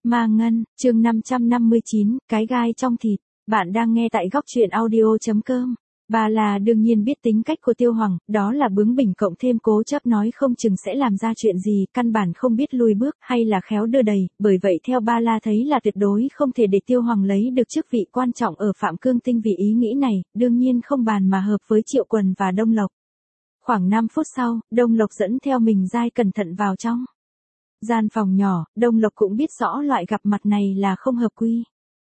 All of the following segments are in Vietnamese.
Ma Ngân, chương 559, cái gai trong thịt. Bạn đang nghe tại góc truyện audio.com. Bà là đương nhiên biết tính cách của Tiêu Hoàng, đó là bướng bỉnh cộng thêm cố chấp nói không chừng sẽ làm ra chuyện gì, căn bản không biết lùi bước hay là khéo đưa đẩy, bởi vậy theo Ba La thấy là tuyệt đối không thể để Tiêu Hoàng lấy được chức vị quan trọng ở Phạm Cương Tinh vì ý nghĩ này, đương nhiên không bàn mà hợp với Triệu Quần và Đông Lộc. Khoảng 5 phút sau, Đông Lộc dẫn theo mình dai cẩn thận vào trong gian phòng nhỏ, Đông Lộc cũng biết rõ loại gặp mặt này là không hợp quy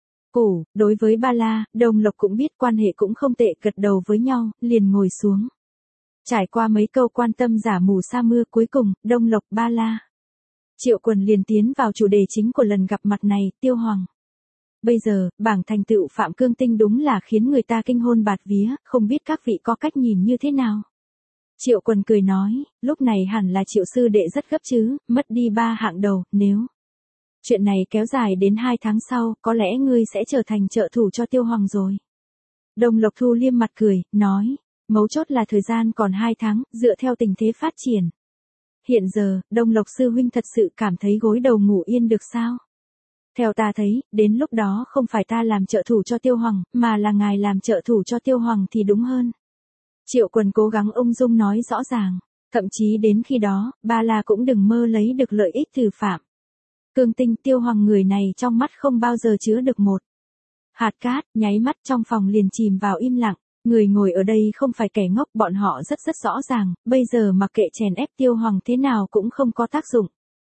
củ, đối với Ba La, Đông Lộc cũng biết quan hệ cũng không tệ, gật đầu với nhau, liền ngồi xuống. Trải qua mấy câu quan tâm giả mù sa mưa, cuối cùng, Đông Lộc, Ba La, Triệu Quần liền tiến vào chủ đề chính của lần gặp mặt này, Tiêu Hoàng. Bây giờ, bảng thành tựu Phạm Cương Tinh đúng là khiến người ta kinh hôn bạt vía, không biết các vị có cách nhìn như thế nào. Triệu Quần cười nói, lúc này hẳn là Triệu sư đệ rất gấp chứ, mất đi 3 hạng đầu, nếu chuyện này kéo dài đến 2 tháng sau, có lẽ ngươi sẽ trở thành trợ thủ cho Tiêu Hoàng rồi. Đông Lộc thu liêm mặt cười, nói, mấu chốt là thời gian còn 2 tháng, dựa theo tình thế phát triển. Hiện giờ, Đông Lộc sư huynh thật sự cảm thấy gối đầu ngủ yên được sao? Theo ta thấy, đến lúc đó không phải ta làm trợ thủ cho Tiêu Hoàng, mà là ngài làm trợ thủ cho Tiêu Hoàng thì đúng hơn. Triệu Quần cố gắng ung dung nói rõ ràng, thậm chí đến khi đó, Ba La cũng đừng mơ lấy được lợi ích từ Phạm Cương Tinh. Tiêu Hoàng người này trong mắt không bao giờ chứa được một hạt cát, nháy mắt trong phòng liền chìm vào im lặng. Người ngồi ở đây không phải kẻ ngốc, bọn họ rất rõ ràng, bây giờ mặc kệ chèn ép Tiêu Hoàng thế nào cũng không có tác dụng.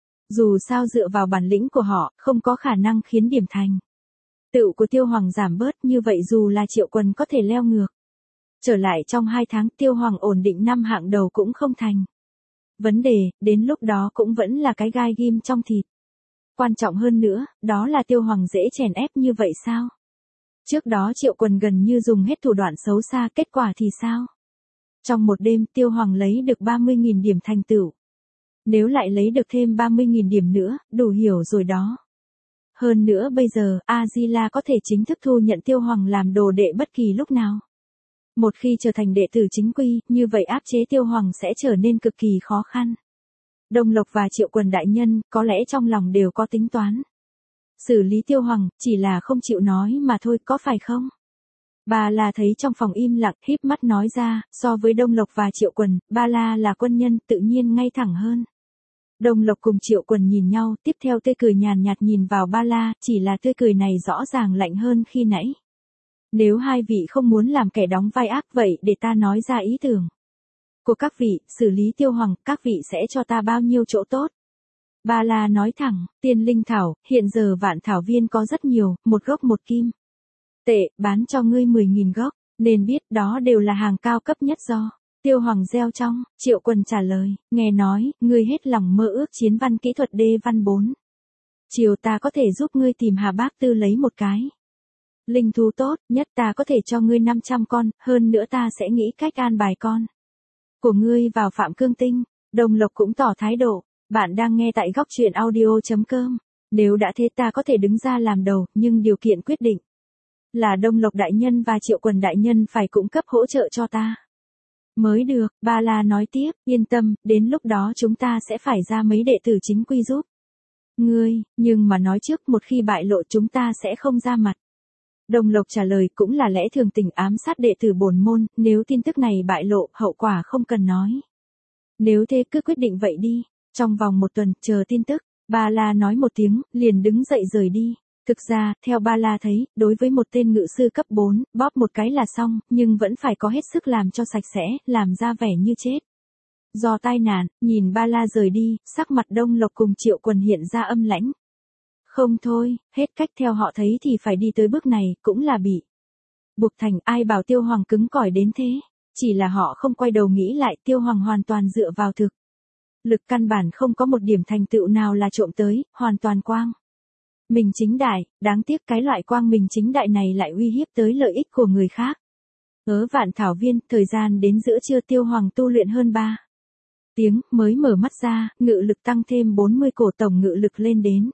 Dù sao dựa vào bản lĩnh của họ, không có khả năng khiến điểm thành tựu của Tiêu Hoàng giảm bớt, như vậy dù là Triệu Quần có thể leo ngược trở lại trong 2 tháng, Tiêu Hoàng ổn định 5 hạng đầu cũng không thành vấn đề, đến lúc đó cũng vẫn là cái gai ghim trong thịt. Quan trọng hơn nữa, đó là Tiêu Hoàng dễ chèn ép như vậy sao? Trước đó Triệu Quần gần như dùng hết thủ đoạn xấu xa, kết quả thì sao? Trong một đêm, Tiêu Hoàng lấy được 30.000 điểm thành tựu. Nếu lại lấy được thêm 30.000 điểm nữa, đủ hiểu rồi đó. Hơn nữa bây giờ, A-di-la có thể chính thức thu nhận Tiêu Hoàng làm đồ đệ bất kỳ lúc nào. Một khi trở thành đệ tử chính quy, như vậy áp chế Tiêu Hoàng sẽ trở nên cực kỳ khó khăn. Đông Lộc và Triệu Quần đại nhân, có lẽ trong lòng đều có tính toán xử lý Tiêu Hoàng, chỉ là không chịu nói mà thôi, có phải không? Ba La thấy trong phòng im lặng, híp mắt nói ra, so với Đông Lộc và Triệu Quần, Ba La là quân nhân, tự nhiên ngay thẳng hơn. Đông Lộc cùng Triệu Quần nhìn nhau, tiếp theo tươi cười nhàn nhạt nhìn vào Ba La, chỉ là tươi cười này rõ ràng lạnh hơn khi nãy. Nếu hai vị không muốn làm kẻ đóng vai ác, vậy để ta nói ra ý tưởng của các vị, xử lý Tiêu Hoàng, các vị sẽ cho ta bao nhiêu chỗ tốt? Ba La nói thẳng, tiên linh thảo, hiện giờ vạn thảo viên có rất nhiều, 1 gốc 1 kim tệ, bán cho ngươi 10.000 gốc, nên biết đó đều là hàng cao cấp nhất do Tiêu Hoàng gieo trong. Triệu Quần trả lời, nghe nói, ngươi hết lòng mơ ước chiến văn kỹ thuật đê văn 4. Chiều ta có thể giúp ngươi tìm Hà Bác Tư lấy một cái linh thú tốt, nhất ta có thể cho ngươi 500 con, hơn nữa ta sẽ nghĩ cách an bài con của ngươi vào Phạm Cương Tinh. Đông Lộc cũng tỏ thái độ, bạn đang nghe tại góc truyện audio.com. Nếu đã thế ta có thể đứng ra làm đầu, nhưng điều kiện quyết định là Đông Lộc đại nhân và Triệu Quần đại nhân phải cung cấp hỗ trợ cho ta mới được. Ba La nói tiếp, yên tâm, đến lúc đó chúng ta sẽ phải ra mấy đệ tử chính quy giúp ngươi, nhưng mà nói trước, một khi bại lộ chúng ta sẽ không ra mặt. Đông Lộc trả lời, cũng là lẽ thường tình ám sát đệ tử bổn môn, nếu tin tức này bại lộ, hậu quả không cần nói. Nếu thế cứ quyết định vậy đi, trong vòng 1 tuần, chờ tin tức. Ba La nói một tiếng, liền đứng dậy rời đi. Thực ra, theo Ba La thấy, đối với một tên ngự sư cấp 4, bóp một cái là xong, nhưng vẫn phải có hết sức làm cho sạch sẽ, làm ra vẻ như chết do tai nạn. Nhìn Ba La rời đi, sắc mặt Đông Lộc cùng Triệu Quần hiện ra âm lãnh. Không thôi, hết cách, theo họ thấy thì phải đi tới bước này, cũng là bị buộc thành. Ai bảo Tiêu Hoàng cứng cỏi đến thế? Chỉ là họ không quay đầu nghĩ lại, Tiêu Hoàng hoàn toàn dựa vào thực lực, căn bản không có một điểm thành tựu nào là trộm tới, hoàn toàn quang mình chính đại. Đáng tiếc cái loại quang mình chính đại này lại uy hiếp tới lợi ích của người khác. Ở Vạn Thảo Viên, thời gian đến giữa trưa, Tiêu Hoàng tu luyện hơn 3 tiếng, mới mở mắt ra, ngự lực tăng thêm 40 cổ, tổng ngự lực lên đến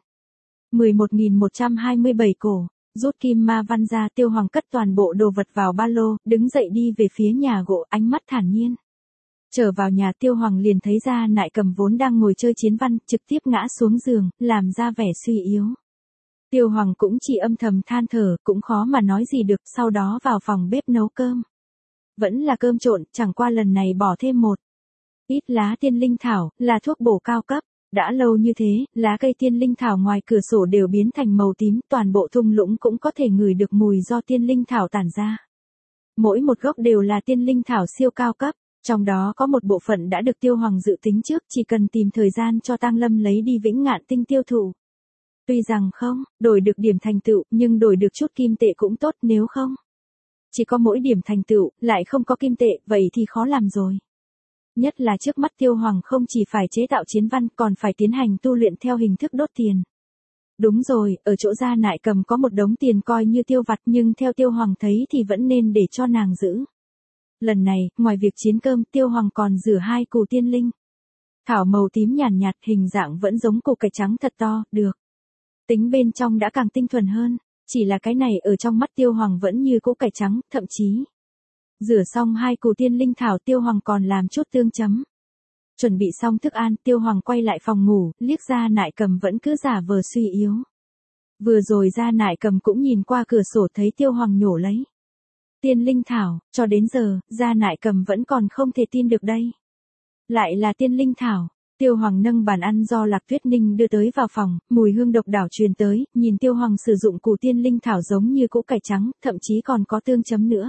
11.127 cổ. Rút kim ma văn ra, Tiêu Hoàng cất toàn bộ đồ vật vào ba lô, đứng dậy đi về phía nhà gỗ, ánh mắt thản nhiên. Trở vào nhà, Tiêu Hoàng liền thấy ra Nại Cầm vốn đang ngồi chơi chiến văn, trực tiếp ngã xuống giường, làm ra vẻ suy yếu. Tiêu Hoàng cũng chỉ âm thầm than thở, cũng khó mà nói gì được, sau đó vào phòng bếp nấu cơm. Vẫn là cơm trộn, chẳng qua lần này bỏ thêm một ít lá tiên linh thảo, là thuốc bổ cao cấp. Đã lâu như thế, lá cây tiên linh thảo ngoài cửa sổ đều biến thành màu tím, toàn bộ thung lũng cũng có thể ngửi được mùi do tiên linh thảo tản ra. Mỗi một gốc đều là tiên linh thảo siêu cao cấp, trong đó có một bộ phận đã được Tiêu Hoàng dự tính trước, chỉ cần tìm thời gian cho Tang Lâm lấy đi Vĩnh Ngạn Tinh tiêu thụ. Tuy rằng không đổi được điểm thành tựu, nhưng đổi được chút kim tệ cũng tốt, nếu không chỉ có mỗi điểm thành tựu, lại không có kim tệ, vậy thì khó làm rồi. Nhất là trước mắt Tiêu Hoàng không chỉ phải chế tạo chiến văn, còn phải tiến hành tu luyện theo hình thức đốt tiền. Đúng rồi, ở chỗ Gia Nại Cầm có một đống tiền coi như tiêu vặt, nhưng theo Tiêu Hoàng thấy thì vẫn nên để cho nàng giữ. Lần này, ngoài việc chiến cơm, Tiêu Hoàng còn rửa 2 củ tiên linh thảo màu tím nhàn nhạt, hình dạng vẫn giống củ cải trắng thật to, được. Tính bên trong đã càng tinh thuần hơn, chỉ là cái này ở trong mắt Tiêu Hoàng vẫn như củ cải trắng, thậm chí rửa xong 2 củ tiên linh thảo, Tiêu Hoàng còn làm chút tương chấm. Chuẩn bị xong thức ăn, Tiêu Hoàng quay lại phòng ngủ, liếc Gia Nại Cầm vẫn cứ giả vờ suy yếu. Vừa rồi Gia Nại Cầm cũng nhìn qua cửa sổ thấy Tiêu Hoàng nhổ lấy tiên linh thảo, cho đến giờ, Gia Nại Cầm vẫn còn không thể tin được đây. Lại là tiên linh thảo. Tiêu Hoàng nâng bàn ăn do Lạc Tuyết Ninh đưa tới vào phòng, mùi hương độc đảo truyền tới, nhìn Tiêu Hoàng sử dụng củ tiên linh thảo giống như củ cải trắng, thậm chí còn có tương chấm nữa.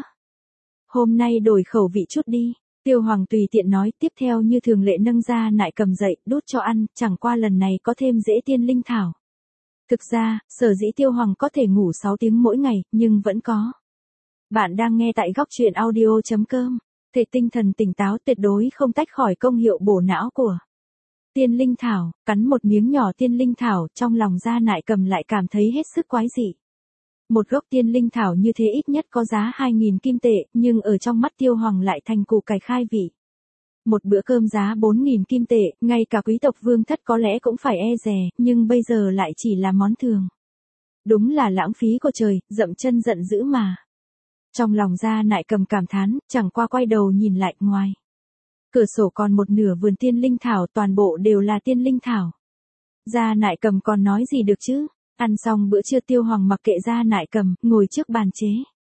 Hôm nay đổi khẩu vị chút đi. Tiêu Hoàng tùy tiện nói, tiếp theo như thường lệ nâng Gia Nại Cầm dậy, đút cho ăn, chẳng qua lần này có thêm rễ tiên linh thảo. Thực ra, sở dĩ Tiêu Hoàng có thể ngủ 6 tiếng mỗi ngày, nhưng vẫn có. Bạn đang nghe tại góc truyện audio.com. Thể tinh thần tỉnh táo tuyệt đối không tách khỏi công hiệu bổ não của tiên linh thảo. Cắn một miếng nhỏ tiên linh thảo, trong lòng Gia Nại Cầm lại cảm thấy hết sức quái dị. Một gốc tiên linh thảo như thế ít nhất có giá 2.000 kim tệ, nhưng ở trong mắt Tiêu Hoàng lại thành củ cải khai vị. Một bữa cơm giá 4.000 kim tệ, ngay cả quý tộc vương thất có lẽ cũng phải e dè, nhưng bây giờ lại chỉ là món thường. Đúng là lãng phí của trời, dậm chân giận dữ mà. Trong lòng Gia Nại Cầm cảm thán, chẳng qua quay đầu nhìn lại ngoài cửa sổ còn một nửa vườn tiên linh thảo, toàn bộ đều là tiên linh thảo. Gia Nại Cầm còn nói gì được chứ? Ăn xong bữa trưa Tiêu Hoàng mặc kệ Gia Nại Cầm, ngồi trước bàn chế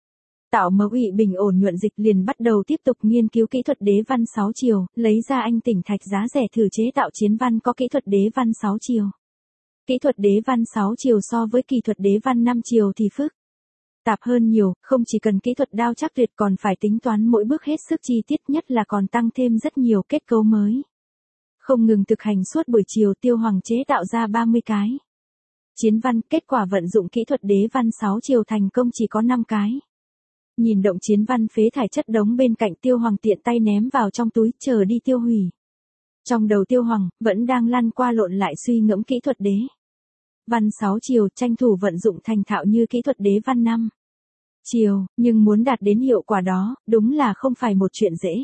tạo mẫu ị bình ổn nhuận dịch, liền bắt đầu tiếp tục nghiên cứu kỹ thuật đế văn 6 chiều, lấy ra anh tỉnh thạch giá rẻ thử chế tạo chiến văn có kỹ thuật đế văn 6 chiều. Kỹ thuật đế văn 6 chiều so với kỹ thuật đế văn 5 chiều thì phức tạp hơn nhiều, không chỉ cần kỹ thuật đao chắc tuyệt còn phải tính toán mỗi bước hết sức chi tiết, nhất là còn tăng thêm rất nhiều kết cấu mới. Không ngừng thực hành suốt buổi chiều, Tiêu Hoàng chế tạo ra 30 cái chiến văn, kết quả vận dụng kỹ thuật đế văn 6 chiều thành công chỉ có 5 cái. Nhìn động chiến văn phế thải chất đống bên cạnh, Tiêu Hoàng tiện tay ném vào trong túi, chờ đi tiêu hủy. Trong đầu Tiêu Hoàng, vẫn đang lăn qua lộn lại suy ngẫm kỹ thuật đế văn 6 chiều, tranh thủ vận dụng thành thạo như kỹ thuật đế văn 5 chiều, nhưng muốn đạt đến hiệu quả đó, đúng là không phải một chuyện dễ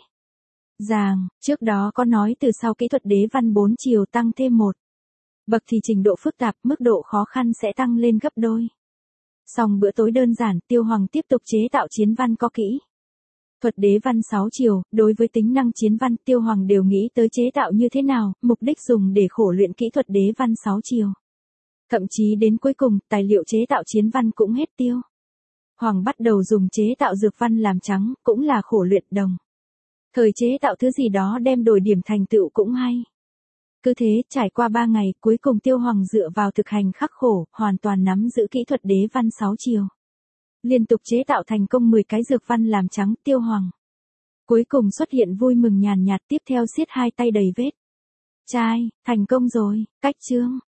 dàng. Trước đó có nói từ sau kỹ thuật đế văn 4 chiều tăng thêm một bậc thì trình độ phức tạp, mức độ khó khăn sẽ tăng lên gấp đôi. Xong bữa tối đơn giản, Tiêu Hoàng tiếp tục chế tạo chiến văn có kỹ thuật đế văn 6 chiều, đối với tính năng chiến văn, Tiêu Hoàng đều nghĩ tới chế tạo như thế nào, mục đích dùng để khổ luyện kỹ thuật đế văn 6 chiều. Thậm chí đến cuối cùng, tài liệu chế tạo chiến văn cũng hết tiêu. Hoàng bắt đầu dùng chế tạo dược văn làm trắng, cũng là khổ luyện đồng. Thời chế tạo thứ gì đó đem đổi điểm thành tựu cũng hay. Cứ thế, trải qua 3 ngày, cuối cùng Tiêu Hoàng dựa vào thực hành khắc khổ, hoàn toàn nắm giữ kỹ thuật đế văn 6 chiều. Liên tục chế tạo thành công 10 cái dược văn làm trắng, Tiêu Hoàng cuối cùng xuất hiện vui mừng nhàn nhạt, tiếp theo siết hai tay đầy vết chai, thành công rồi. Cách chương